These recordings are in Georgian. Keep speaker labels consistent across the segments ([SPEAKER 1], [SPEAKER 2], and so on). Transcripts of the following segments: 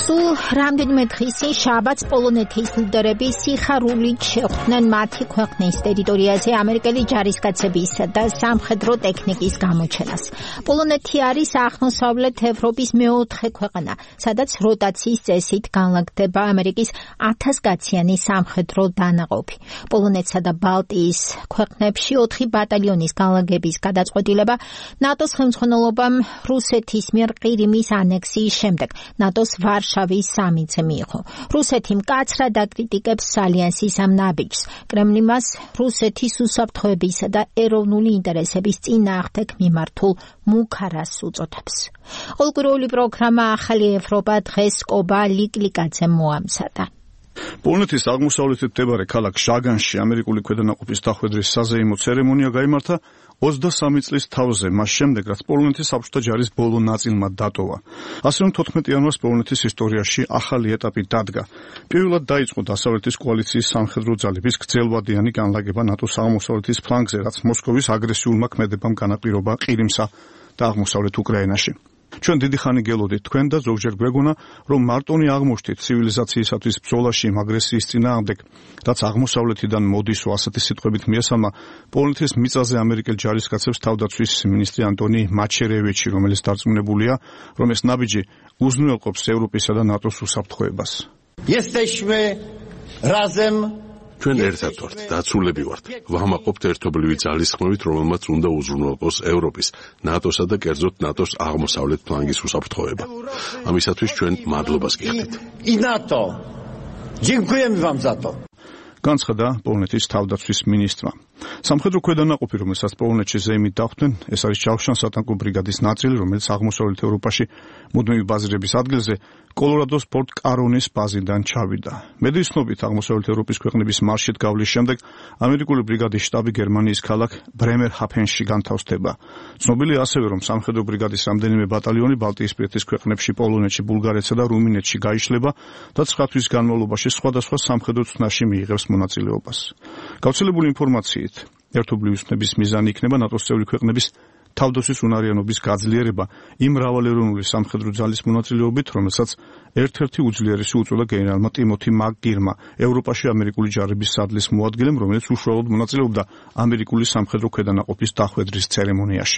[SPEAKER 1] სულ რამდენიმე დღის წინ შაბათს პოლონეთის ლიდერები სიხარულით შეხვდნენ მათი ქვეყნის ტერიტორიაზე ამერიკელი ჯარისკაცებისა და სამხედრო ტექნიკის გამოჩენას. პოლონეთი არის აღმოსავლეთ ევროპის მეოთხე ქვეყანა, სადაც როტაციის წესით განლაგდება ამერიკის 1000-კაციანი სამხედრო დანაყოფი. პოლონეთსა და ბალტიის ქვეყნებში 4 ბატალიონის განლაგების გადაწყვეტილება ნატოს ხელმძღვანელობამ რუსეთის მიერ ყირიმის ანექსიის შემდეგ ნატოს ვარშავის სამიტზე მიიღო. რუსეთი მკაცრად აკრიტიკებს ალიანსის ამ ნაბიჯს. კრემლი მას რუსეთის უსაფრთხოებისა და ეროვნული ინტერესების წინააღმდეგ მიმართულ მუქარას უწოდებს. ყოველკვირეული პროგრამა ახალი ევროპა დღეს კობა ლიკლიკაძემ მოამზადა.
[SPEAKER 2] პოლონეთის აღმოსავლეთით მდებარე ქალაქ ჟაგანში ამერიკული ქვედანაყოფის დახვედრის საზეიმო ცერემონია გაიმართა 23 წლის თავზე, მას შემდეგ, რაც პოლონეთის საბჭოთა ჯარის ბოლო ნაწილმა დატოვა. ასე რომ 14 იანვარს პოლონეთის ისტორიაში ახალი ეტაპი დადგა. პირველად დაიწყო დასავლეთის კოალიციის სამხედრო ძალების გრძელვადიანი განლაგება ნატოს აღმოსავლეთის ფლანგზე, რაც მოსკოვის აგრესიულმა ქმედებამ განაპირობა ყირიმსა და აღმოსავლეთ უკრაინაში. ჩვენ დიდი ხანი გელოდით თქვენ და ზოგჯერ გვეგონა, რომ მარტონი აღმოჩნდით ცივილიზაციისათვის ბრძოლაში იმ აგრესიის წინააღმდეგ, რაც აღმოსავლეთიდან მოდისო, ასეთი სიტყვებით მიესალმა პოლონეთის მიწაზე ამერიკელ ჯარისკაცებს თავდაცვის მინისტრი ანტონი მაჩერევიჩი, რომელიც დარწმუნებულია, რომ ეს ნაბიჯი უზრუნველყოფს ევროპისა და ნატოს უსაფრთხოებას.
[SPEAKER 3] Jesteśmy razem.
[SPEAKER 4] ჩვენ ერთად ვართ, დაცულები ვართ. ვამაყობთ ერთობლივი ძალისხმევით, რომელმაც უნდა უზრუნველყოს ევროპის, ნატოსა და კერძოდ ნატოს აღმოსავლეთ ფლანგის უსაფრთხოება. ამისათვის ჩვენ მადლობას გიხდით.
[SPEAKER 3] I NATO. Dziękujemy wam za to.
[SPEAKER 2] განცხადა პოლონეთის თავდაცვის მინისტრმა. სამხედრო ქვედანაყოფი, რომელსაც პოლონეთში ზეიმით დახვდნენ, ეს არის ჯავშან სატანკო ბრიგადის ნაწილი, რომელიც აღმოსავლეთ ევროპაში მუდმივი ბაზირების ადგილზე კოლორადოს პორტ კარონის ბაზიდან ჩავიდა. მედიის ცნობით, აღმოსავლეთ ევროპის ქვეყნების მარშით გავლის შემდეგ ამერიკული ბრიგადის შტაბი გერმანიის ქალაქ ბრემერჰაფენში განთავსდება. ცნობილია ასევე, რომ სამხედრო ბრიგადის რამდენიმე ბატალიონი ბალტიისპირეთის ქვეყნებში, პოლონეთში, ბულგარეთსა და რუმინეთში გაიშლება და 9 თვის განმავლობაში სხვადასხვა სამხედრო წვნაში მიიღებს მონაწილეობას. გავრცელებული ინფორმაციით, ერთობლივი ცნების მიზანი იქნება ნატოს წევრი ქვეყნების თავდაცვის უნარიანობის გაძლიერება იმ მრავალეროვნული სამხედრო ძალის მონაწილეობით, რომელსაც ერთ-ერთი უძლიერესი უწოდა გენერალმა ტიმოთი მაკგირმა, ევროპაში ამერიკული ჯარების სადლის მოადგილემ, რომელიც უშუალოდ მონაწილეობდა ამერიკული სამხედრო ქვედანაყოფის დახვედრის ცერემონიაში.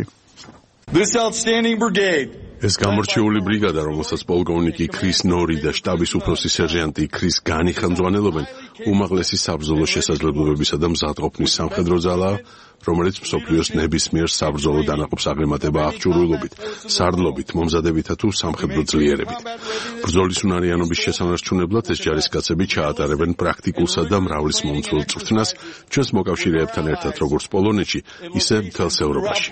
[SPEAKER 4] ეს გამორჩეული ბრიგადა, რომელსაც პოლკოვნიკი ქრის ნორი და შტაბის უფროსი სერჟანტი ქრის განი ხელმძღვანელობენ, უმაღლესი საბრძოლო შესაძლებლობებისა და მზადყოფნის სამხედრო ძალაა, რომელიც მსოფლიოს ნებისმიერ საბრძოლო დანაყოფს აღემატება აღჭურვილობით, სარდლობით, მომზადებითა თუ სამხედრო ძლიერებით. ბრძოლის უნარიანობის შესანარჩუნებლად ეს ჯარისკაცები ჩაატარებენ პრაქტიკულსა და მრავლის მომცველ წვრთნას ჩვენს მოკავშირეებთან ერთად, როგორც პოლონეთში, ისე მთელს ევროპაში.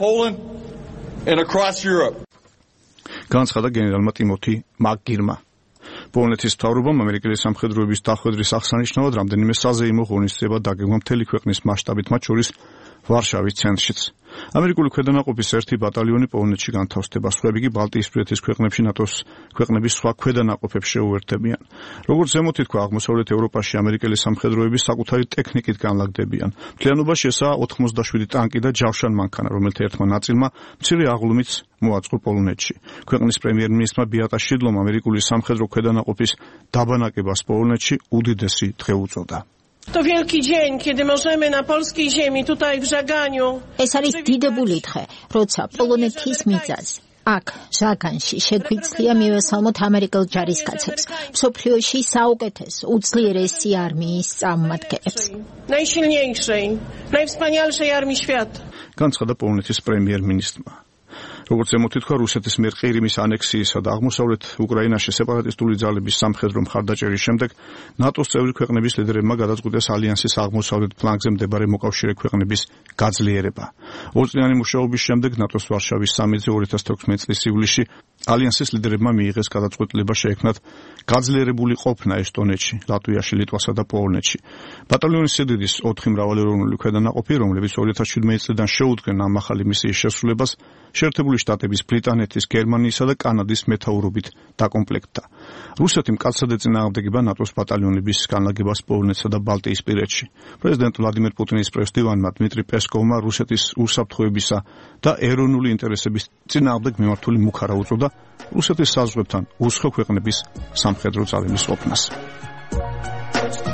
[SPEAKER 2] განცხადა გენერალმა ტიმოთი მაკგირმა. პოლონეთის მთავრობამ ამერიკელი სამხედროების დახვედრის აღსანიშნავად რამდენიმე საზეიმო ღონისძიება დაგეგმა მთელი ქვეყნის მასშტაბით, მათ შორის ვარშავის ცენტრშიც. ამერიკული ქვედანაყოფის 1 ბატალიონი პოლონეთში განთავსდება, სხვები კი ბალტიისპირეთის ქვეყნებში ნატოს ქვეყნების სხვა ქვედანაყოფებს შეუერთდებიან. როგორც ზემოთ ითქვა, აღმოსავლეთ ევროპაში ამერიკელი სამხედროები საკუთარი ტექნიკით განლაგდებიან. მთლიანობაში ესაა 87 ტანკი და ჯავშან მანქანა, რომელთა ერთმა ნაწილმა მცირე აღლუმიც მოაწყო პოლონეთში. ქვეყნის პრემიერ-მინისტრმა ბიატა შიდლომ ამერიკული სამხედრო ქვედანაყოფის დაბანაკებას პოლონეთში უდიდესი დღე უწოდა.
[SPEAKER 5] To wielki dzień, kiedy możemy na polskiej ziemi, tutaj w Żaganiu.
[SPEAKER 1] ეს არის დიდებული დღე, როცა პოლონეთის მიწაზე, აქ ჟაგანში შეგვიძლია მივესალმოთ ამერიკელ ჯარისკაცებს, მსოფლიოში საუკეთესო, უძლიერესი არმიის წარმომადგენლებს.
[SPEAKER 5] Najsilniejszej, najwspanialszej armii świata.
[SPEAKER 2] განცხადა პოლონეთის პრემიერ-მინისტრმა. როგორც ზემოთ ითქვა, რუსეთის მიერ ყირიმის ანექსიისა და აღმოსავლეთ უკრაინაში სეპარატისტული ძალების სამხედრო მხარდაჭერის შემდეგ ნატოს წევრი ქვეყნების ლიდერებმა გადაწყვიტეს ალიანსის აღმოსავლეთ ფლანგზე მდებარე მოკავშირე ქვეყნების გაძლიერება. 2 წლიანი მუშაობის შემდეგ ნატოს ვარშავის სამიტზე 2016 წლის ივლისში ალიანსის ლიდერებმა მიიღეს გადაწყვეტილება შეექმნათ გაძლიერებული ყოფნა ესტონეთში, ლატვიაში, ლიტვასა და პოლონეთში. ბატალიონის სიდიდის 4 მრავალეროვნული ქვედანაყოფი, რომლებიც 2017 წლიდან შეუდგნენ ამ ახალი მისიის შესრულებას, შეერთებული შტატების, ბრიტანეთის, გერმანიისა და კანადის მეთაურობით დაკომპლექტდა. რუსეთი მკაცრად ეწინააღმდეგება ნატოს ბატალიონების განლაგებას პოლონეთსა და ბალტიისპირეთში. პრეზიდენტ ვლადიმერ პუტინის პრეს-დივანმა დმიტრი პესკოვმა რუსეთის უსაფრთხოებისა და ეროვნული ინტერესების წინააღმდეგ მიმართული მუქარა უწოდა რუსეთის საზღვრებთან უსხო ქვეყნების სამხედრო ძალების ყოფნას.